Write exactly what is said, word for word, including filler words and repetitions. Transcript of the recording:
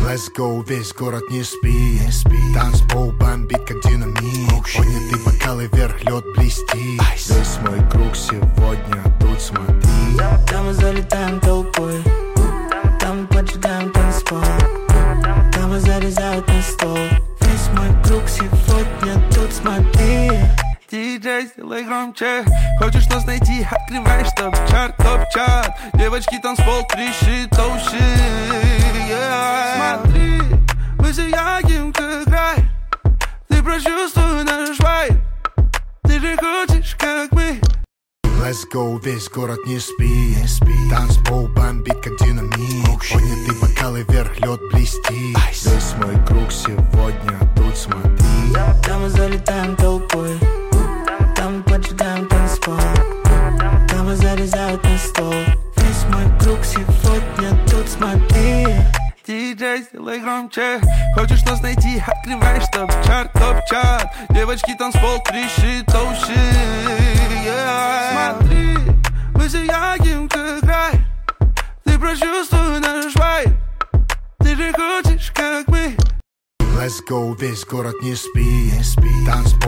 Let's go, весь город не спи, не спи. Танцпол бомбит, как динамит. Поднятый бокалы вверх, лед блестит. Весь мой круг сегодня тут, смотри. Там мы залетаем толпой, там мы поджигаем танцпол, там мы зарезают на стол. Весь мой круг сегодня тут, смотри. Диджей, сделай громче. Хочешь нас найти, открываешь топ-чарт, топ-чарт. Девочки, танцпол трещит, oh shit, yeah. Смотри, мы сияем, как рай. Ты прочувствуй наш вайб. Ты же хочешь, как мы. Let's go, весь город не спи, не спи. Танцпол бомбит, как динамит. Поднятый бокалы вверх, лед блестит. Весь мой круг сегодня тут, смотри. Там мы залетаем толпой, там мы поджигаем танцпол, там мы зарезают на стол. Весь мой круг сегодня тут, смотри. Диджей, сделай громче. Хочешь нас найти, открываешь топ-чарт, топ-чарт. Девочки, танцпол трещит, oh shit, yeah. Смотри, мы сияем, как рай. Ты прочувствуй наш вайб. Ты же хочешь, как мы. Let's go, весь город не спи, не спи. Танцпол